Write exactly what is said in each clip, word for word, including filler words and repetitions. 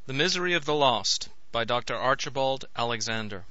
The Misery of the Lost, by Doctor Archibald Alexander.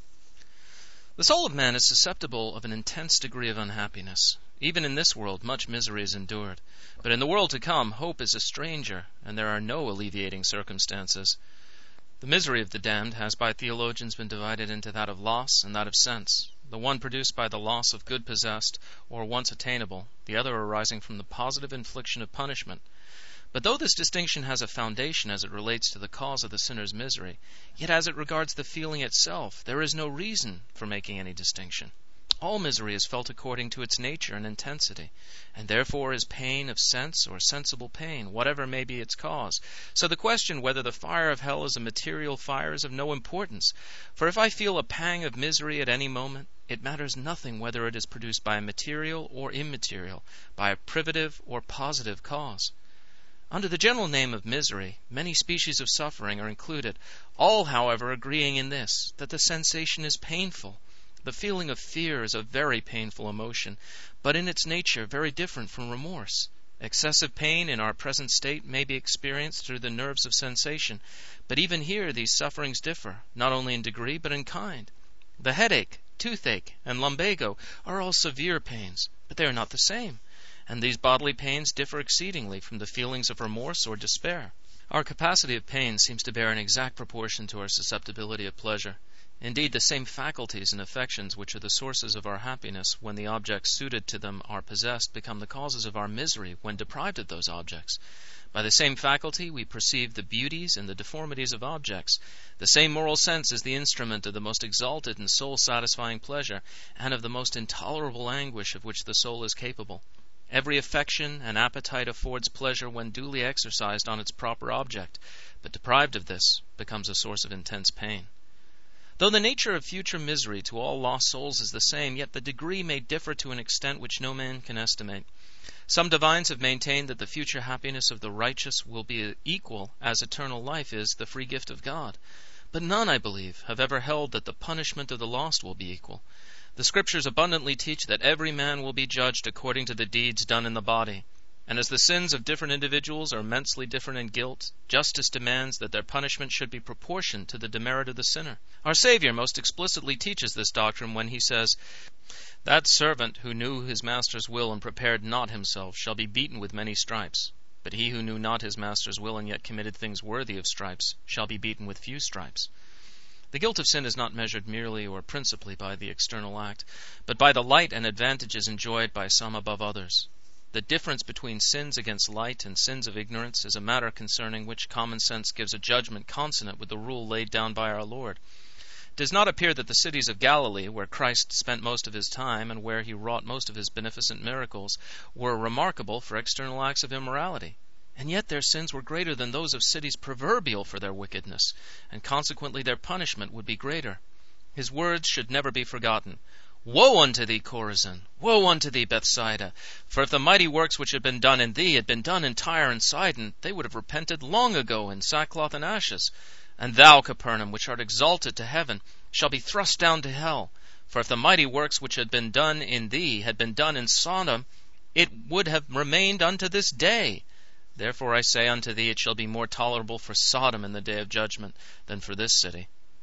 The soul of man is susceptible of an intense degree of unhappiness. Even in this world much misery is endured, but in the world to come hope is a stranger, and there are no alleviating circumstances. The misery of the damned has by theologians been divided into that of loss and that of sense, the one produced by the loss of good possessed or once attainable, the other arising from the positive infliction of punishment. But though this distinction has a foundation as it relates to the cause of the sinner's misery, yet as it regards the feeling itself, there is no reason for making any distinction. All misery is felt according to its nature and intensity, and therefore is pain of sense or sensible pain, whatever may be its cause. So the question whether the fire of hell is a material fire is of no importance, for if I feel a pang of misery at any moment, it matters nothing whether it is produced by a material or immaterial, by a privative or positive cause. Under the general name of misery, many species of suffering are included, all, however, agreeing in this, that the sensation is painful. The feeling of fear is a very painful emotion, but in its nature very different from remorse. Excessive pain in our present state may be experienced through the nerves of sensation, but even here these sufferings differ, not only in degree but in kind. The headache, toothache, and lumbago are all severe pains, but they are not the same. And these bodily pains differ exceedingly from the feelings of remorse or despair. Our capacity of pain seems to bear an exact proportion to our susceptibility of pleasure. Indeed, the same faculties and affections which are the sources of our happiness when the objects suited to them are possessed become the causes of our misery when deprived of those objects. By the same faculty we perceive the beauties and the deformities of objects. The same moral sense is the instrument of the most exalted and soul-satisfying pleasure, and of the most intolerable anguish of which the soul is capable. Every affection and appetite affords pleasure when duly exercised on its proper object, but deprived of this, becomes a source of intense pain. Though the nature of future misery to all lost souls is the same, yet the degree may differ to an extent which no man can estimate. Some divines have maintained that the future happiness of the righteous will be equal as eternal life is the free gift of God. But none, I believe, have ever held that the punishment of the lost will be equal. The Scriptures abundantly teach that every man will be judged according to the deeds done in the body. And as the sins of different individuals are immensely different in guilt, justice demands that their punishment should be proportioned to the demerit of the sinner. Our Savior most explicitly teaches this doctrine when he says, "That servant who knew his master's will and prepared not himself shall be beaten with many stripes. But he who knew not his master's will and yet committed things worthy of stripes shall be beaten with few stripes." The guilt of sin is not measured merely or principally by the external act, but by the light and advantages enjoyed by some above others. The difference between sins against light and sins of ignorance is a matter concerning which common sense gives a judgment consonant with the rule laid down by our Lord. It does not appear that the cities of Galilee, where Christ spent most of his time and where he wrought most of his beneficent miracles, were remarkable for external acts of immorality. And yet their sins were greater than those of cities proverbial for their wickedness, and consequently their punishment would be greater. His words should never be forgotten. "Woe unto thee, Chorazin! Woe unto thee, Bethsaida! For if the mighty works which had been done in thee had been done in Tyre and Sidon, they would have repented long ago in sackcloth and ashes. And thou, Capernaum, which art exalted to heaven, shall be thrust down to hell. For if the mighty works which had been done in thee had been done in Sodom, it would have remained unto this day. Therefore I say unto thee, it shall be more tolerable for Sodom in the day of judgment than for this city."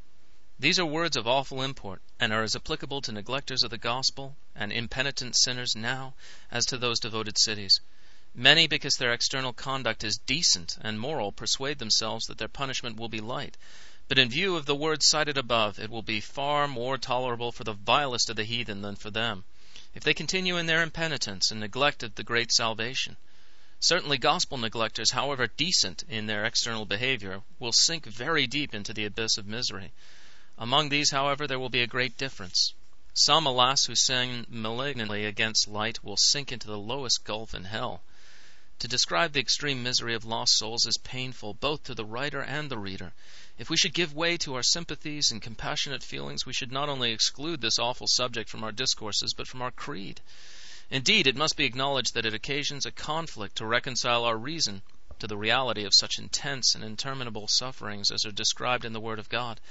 These are words of awful import, and are as applicable to neglectors of the gospel and impenitent sinners now as to those devoted cities. Many, because their external conduct is decent and moral, persuade themselves that their punishment will be light. But in view of the words cited above, it will be far more tolerable for the vilest of the heathen than for them, if they continue in their impenitence and neglect of the great salvation. Certainly gospel neglectors, however decent in their external behavior, will sink very deep into the abyss of misery. Among these, however, there will be a great difference. Some, alas, who sin malignantly against light will sink into the lowest gulf in hell. To describe the extreme misery of lost souls is painful both to the writer and the reader. If we should give way to our sympathies and compassionate feelings, we should not only exclude this awful subject from our discourses, but from our creed. Indeed, it must be acknowledged that it occasions a conflict to reconcile our reason to the reality of such intense and interminable sufferings as are described in the Word of God,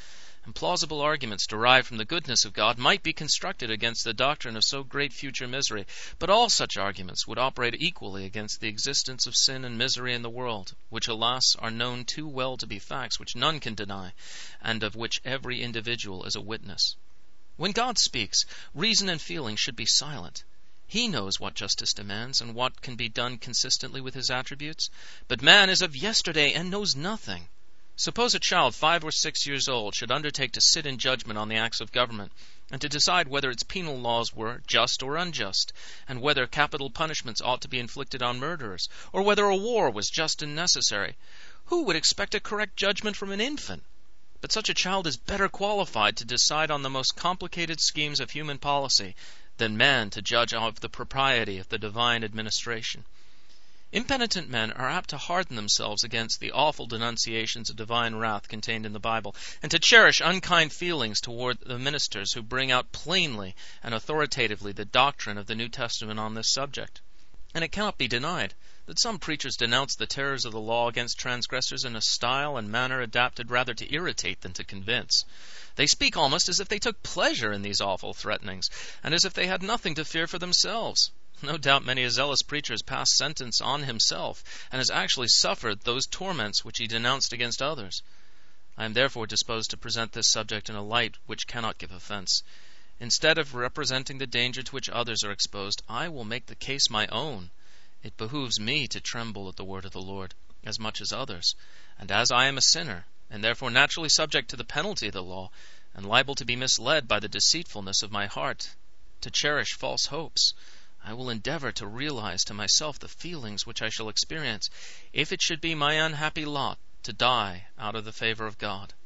and plausible arguments derived from the goodness of God might be constructed against the doctrine of so great future misery, but all such arguments would operate equally against the existence of sin and misery in the world, which, alas, are known too well to be facts which none can deny, and of which every individual is a witness. When God speaks, reason and feeling should be silent. He knows what justice demands and what can be done consistently with his attributes, but man is of yesterday and knows nothing. Suppose a child five or six years old should undertake to sit in judgment on the acts of government, and to decide whether its penal laws were just or unjust, and whether capital punishments ought to be inflicted on murderers, or whether a war was just and necessary. Who would expect a correct judgment from an infant? But such a child is better qualified to decide on the most complicated schemes of human policy than man to judge of the propriety of the divine administration. Impenitent men are apt to harden themselves against the awful denunciations of divine wrath contained in the Bible, and to cherish unkind feelings toward the ministers who bring out plainly and authoritatively the doctrine of the New Testament on this subject. And it cannot be denied that some preachers denounce the terrors of the law against transgressors in a style and manner adapted rather to irritate than to convince. They speak almost as if they took pleasure in these awful threatenings, and as if they had nothing to fear for themselves. No doubt many a zealous preacher has passed sentence on himself, and has actually suffered those torments which he denounced against others. I am therefore disposed to present this subject in a light which cannot give offense. Instead of representing the danger to which others are exposed, I will make the case my own. It behooves me to tremble at the word of the Lord, as much as others, and as I am a sinner, and therefore naturally subject to the penalty of the law, and liable to be misled by the deceitfulness of my heart, to cherish false hopes, I will endeavor to realize to myself the feelings which I shall experience, if it should be my unhappy lot to die out of the favor of God.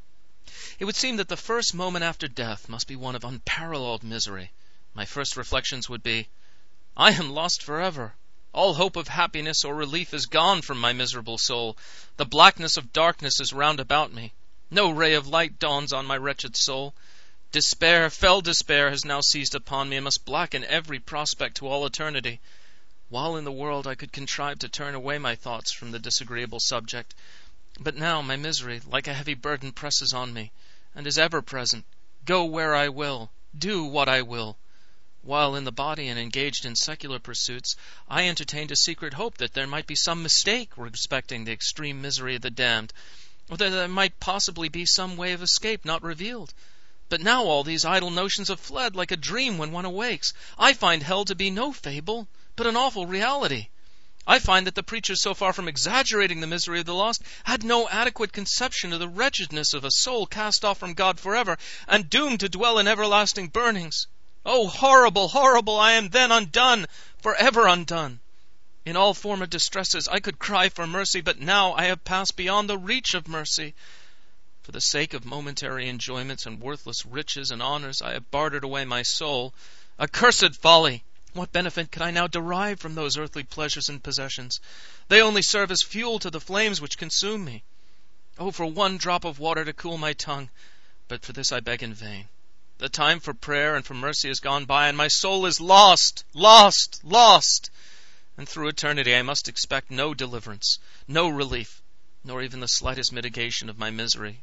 It would seem that the first moment after death must be one of unparalleled misery. My first reflections would be, I am lost forever. All hope of happiness or relief is gone from my miserable soul. The blackness of darkness is round about me. No ray of light dawns on my wretched soul. Despair, fell despair, has now seized upon me and must blacken every prospect to all eternity. While in the world I could contrive to turn away my thoughts from the disagreeable subject, but now my misery, like a heavy burden, presses on me, and is ever present. Go where I will, do what I will. While in the body and engaged in secular pursuits, I entertained a secret hope that there might be some mistake respecting the extreme misery of the damned, or that there might possibly be some way of escape not revealed. But now all these idle notions have fled like a dream when one awakes. I find hell to be no fable, but an awful reality. I find that the preachers, so far from exaggerating the misery of the lost, had no adequate conception of the wretchedness of a soul cast off from God forever, and doomed to dwell in everlasting burnings. Oh, horrible, horrible! I am then undone, forever undone. In all former distresses I could cry for mercy, but now I have passed beyond the reach of mercy. For the sake of momentary enjoyments and worthless riches and honors, I have bartered away my soul. Accursed folly! What benefit could I now derive from those earthly pleasures and possessions? They only serve as fuel to the flames which consume me. Oh, for one drop of water to cool my tongue! But for this I beg in vain. The time for prayer and for mercy has gone by, and my soul is lost, lost, lost! And through eternity I must expect no deliverance, no relief, nor even the slightest mitigation of my misery.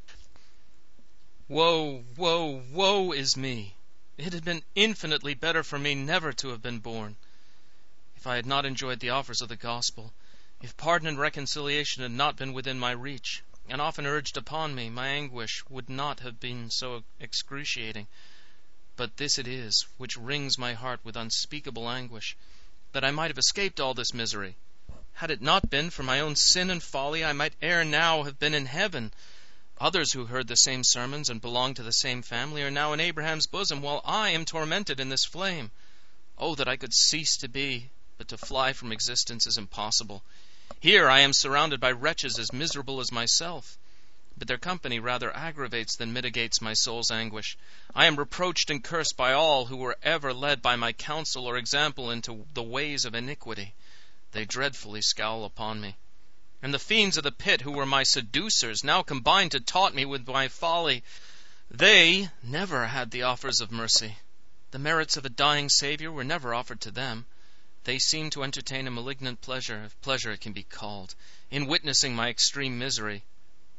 Woe, woe, woe is me! It had been infinitely better for me never to have been born. If I had not enjoyed the offers of the gospel, if pardon and reconciliation had not been within my reach, and often urged upon me, my anguish would not have been so excruciating. But this it is, which wrings my heart with unspeakable anguish, that I might have escaped all this misery. Had it not been for my own sin and folly, I might ere now have been in heaven. Others who heard the same sermons and belong to the same family are now in Abraham's bosom, while I am tormented in this flame. Oh, that I could cease to be, but to fly from existence is impossible. Here I am surrounded by wretches as miserable as myself, but their company rather aggravates than mitigates my soul's anguish. I am reproached and cursed by all who were ever led by my counsel or example into the ways of iniquity. They dreadfully scowl upon me. And the fiends of the pit, who were my seducers, now combine to taunt me with my folly. They never had the offers of mercy. The merits of a dying Savior were never offered to them. They seem to entertain a malignant pleasure, if pleasure it can be called, in witnessing my extreme misery.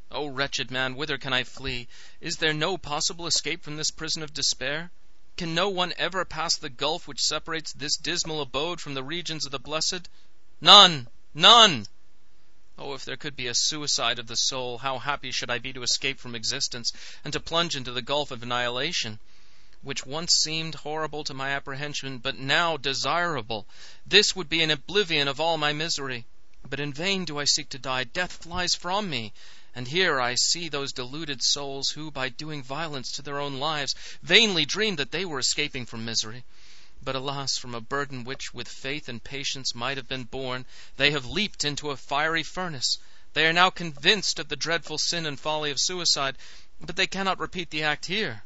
O wretched man, whither can I flee? Is there no possible escape from this prison of despair? Can no one ever pass the gulf which separates this dismal abode from the regions of the blessed? None! None! Oh, if there could be a suicide of the soul, how happy should I be to escape from existence, and to plunge into the gulf of annihilation, which once seemed horrible to my apprehension, but now desirable. This would be an oblivion of all my misery. But in vain do I seek to die. Death flies from me. And here I see those deluded souls who, by doing violence to their own lives, vainly dreamed that they were escaping from misery. But alas, from a burden which with faith and patience might have been borne, they have leaped into a fiery furnace. They are now convinced of the dreadful sin and folly of suicide, but they cannot repeat the act here.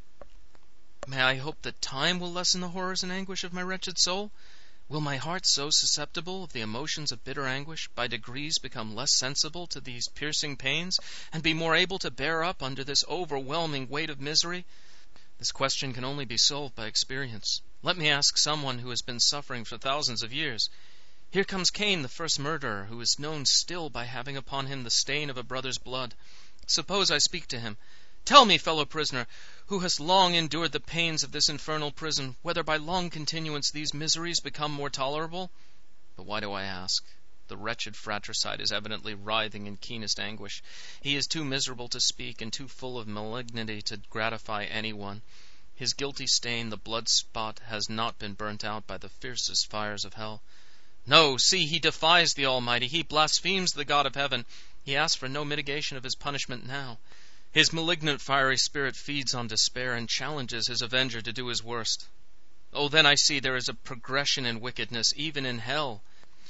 May I hope that time will lessen the horrors and anguish of my wretched soul? Will my heart, so susceptible of the emotions of bitter anguish, by degrees become less sensible to these piercing pains, and be more able to bear up under this overwhelming weight of misery? This question can only be solved by experience. Let me ask someone who has been suffering for thousands of years. Here comes Cain, the first murderer, who is known still by having upon him the stain of a brother's blood. Suppose I speak to him. Tell me, fellow prisoner, who hast long endured the pains of this infernal prison, whether by long continuance these miseries become more tolerable? But why do I ask? The wretched fratricide is evidently writhing in keenest anguish. He is too miserable to speak, and too full of malignity to gratify anyone. His guilty stain, the blood spot, has not been burnt out by the fiercest fires of hell. No, see, he defies the Almighty. He blasphemes the God of heaven. He asks for no mitigation of his punishment now. His malignant fiery spirit feeds on despair and challenges his avenger to do his worst. Oh, then I see there is a progression in wickedness, even in hell.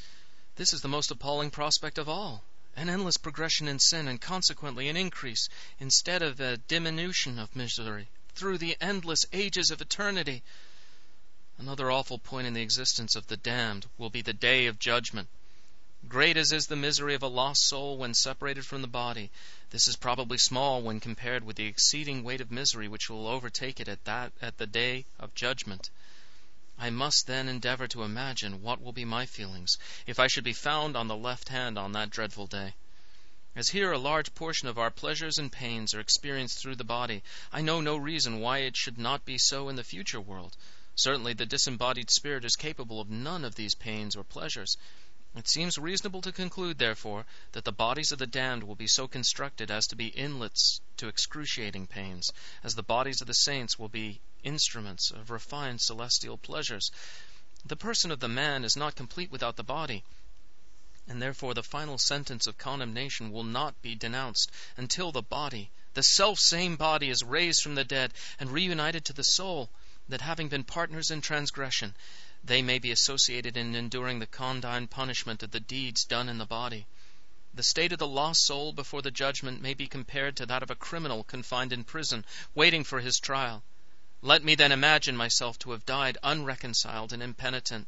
This is the most appalling prospect of all. An endless progression in sin, and consequently an increase, instead of a diminution of misery, through the endless ages of eternity. Another awful point in the existence of the damned will be the day of judgment. Great as is the misery of a lost soul when separated from the body, this is probably small when compared with the exceeding weight of misery which will overtake it at that at the day of judgment. I must then endeavor to imagine what will be my feelings if I should be found on the left hand on that dreadful day. As here a large portion of our pleasures and pains are experienced through the body, I know no reason why it should not be so in the future world. Certainly the disembodied spirit is capable of none of these pains or pleasures. It seems reasonable to conclude, therefore, that the bodies of the damned will be so constructed as to be inlets to excruciating pains, as the bodies of the saints will be instruments of refined celestial pleasures. The person of the man is not complete without the body, and therefore the final sentence of condemnation will not be denounced until the body, the self-same body, is raised from the dead and reunited to the soul, that having been partners in transgression, they may be associated in enduring the condign punishment of the deeds done in the body. The state of the lost soul before the judgment may be compared to that of a criminal confined in prison, waiting for his trial. Let me then imagine myself to have died unreconciled and impenitent.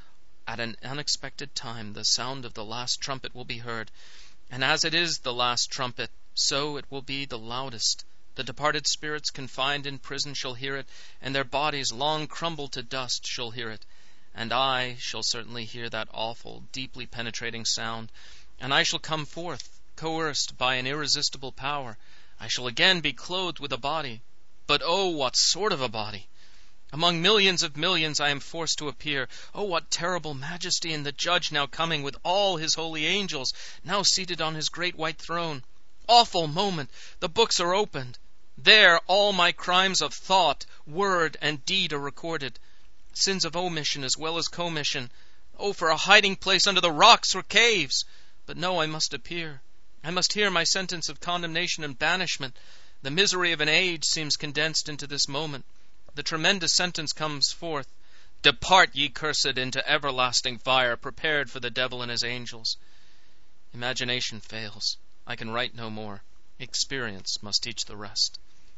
At an unexpected time the sound of the last trumpet will be heard, and as it is the last trumpet, so it will be the loudest. The departed spirits confined in prison shall hear it, and their bodies long crumbled to dust shall hear it. And I shall certainly hear that awful, deeply penetrating sound, and I shall come forth, coerced by an irresistible power. I shall again be clothed with a body. But oh, what sort of a body! Among millions of millions I am forced to appear. Oh, what terrible majesty in the Judge now coming with all his holy angels, now seated on his great white throne. Awful moment! The books are opened. There all my crimes of thought, word, and deed are recorded. Sins of omission as well as commission. Oh, for a hiding place under the rocks or caves! But no, I must appear. I must hear my sentence of condemnation and banishment. The misery of an age seems condensed into this moment. The tremendous sentence comes forth. Depart, ye cursed, into everlasting fire, prepared for the devil and his angels. Imagination fails. I can write no more. Experience must teach the rest.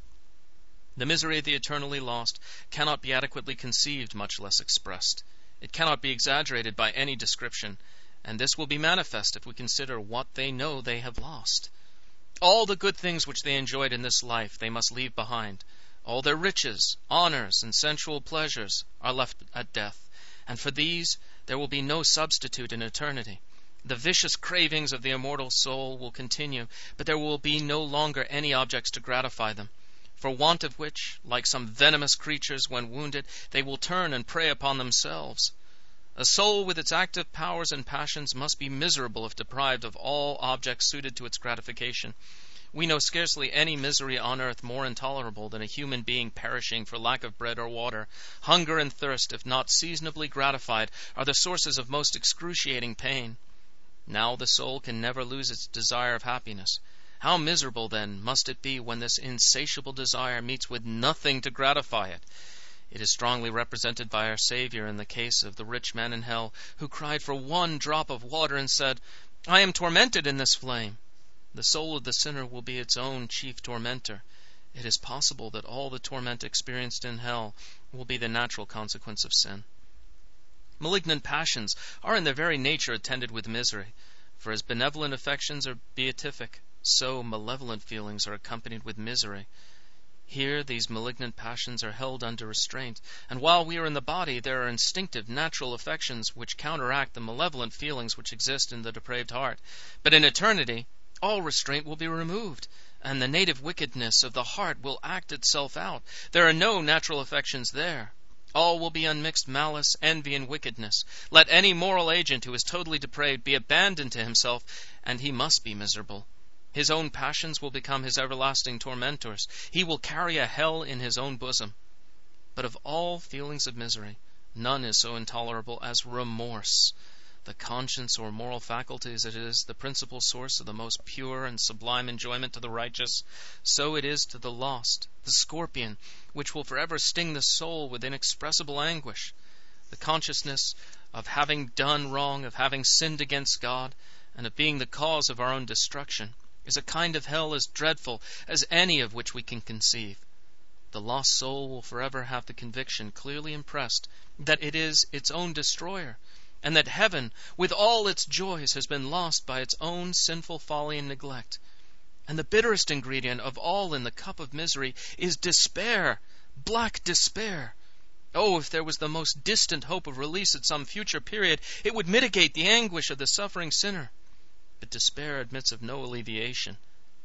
The misery of the eternally lost cannot be adequately conceived, much less expressed. It cannot be exaggerated by any description, and this will be manifest if we consider what they know they have lost. All the good things which they enjoyed in this life they must leave behind. All their riches, honors, and sensual pleasures are left at death, and for these there will be no substitute in eternity. The vicious cravings of the immortal soul will continue, but there will be no longer any objects to gratify them, for want of which, like some venomous creatures when wounded, they will turn and prey upon themselves. A soul with its active powers and passions must be miserable if deprived of all objects suited to its gratification. We know scarcely any misery on earth more intolerable than a human being perishing for lack of bread or water. Hunger and thirst, if not seasonably gratified, are the sources of most excruciating pain. Now the soul can never lose its desire of happiness. How miserable, then, must it be when this insatiable desire meets with nothing to gratify it? It is strongly represented by our Savior in the case of the rich man in hell, who cried for one drop of water and said, "I am tormented in this flame." The soul of the sinner will be its own chief tormentor. It is possible that all the torment experienced in hell will be the natural consequence of sin. Malignant passions are in their very nature attended with misery, for as benevolent affections are beatific, so malevolent feelings are accompanied with misery. Here these malignant passions are held under restraint, and while we are in the body there are instinctive, natural affections which counteract the malevolent feelings which exist in the depraved heart. But in eternity all restraint will be removed, and the native wickedness of the heart will act itself out. There are no natural affections there. All will be unmixed malice, envy, and wickedness. Let any moral agent who is totally depraved be abandoned to himself, and he must be miserable. His own passions will become his everlasting tormentors. He will carry a hell in his own bosom. But of all feelings of misery, none is so intolerable as remorse. The conscience or moral faculties, it is the principal source of the most pure and sublime enjoyment to the righteous. So it is to the lost, the scorpion, which will forever sting the soul with inexpressible anguish. The consciousness of having done wrong, of having sinned against God, and of being the cause of our own destruction, is a kind of hell as dreadful as any of which we can conceive. The lost soul will forever have the conviction clearly impressed that it is its own destroyer, and that heaven, with all its joys, has been lost by its own sinful folly and neglect. And the bitterest ingredient of all in the cup of misery is despair, black despair. Oh, if there was the most distant hope of release at some future period, it would mitigate the anguish of the suffering sinner. But despair admits of no alleviation.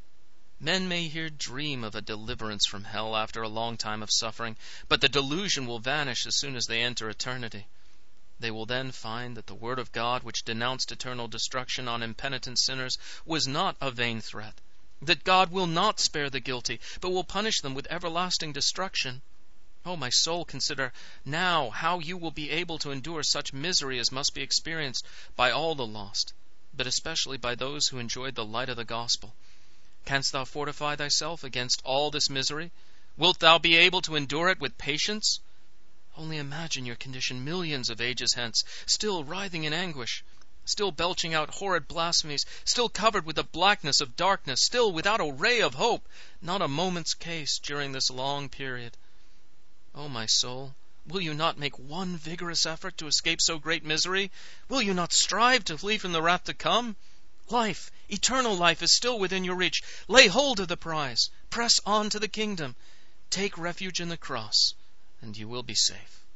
Men may here dream of a deliverance from hell after a long time of suffering, but the delusion will vanish as soon as they enter eternity. They will then find that the word of God, which denounced eternal destruction on impenitent sinners, was not a vain threat, that God will not spare the guilty, but will punish them with everlasting destruction. Oh, my soul, consider now how you will be able to endure such misery as must be experienced by all the lost, but especially by those who enjoyed the light of the gospel. Canst thou fortify thyself against all this misery? Wilt thou be able to endure it with patience? Only imagine your condition millions of ages hence, still writhing in anguish, still belching out horrid blasphemies, still covered with the blackness of darkness, still without a ray of hope, not a moment's case during this long period. O my soul, will you not make one vigorous effort to escape so great misery? Will you not strive to flee from the wrath to come? Life, eternal life, is still within your reach. Lay hold of the prize. Press on to the kingdom. Take refuge in the cross, and you will be safe.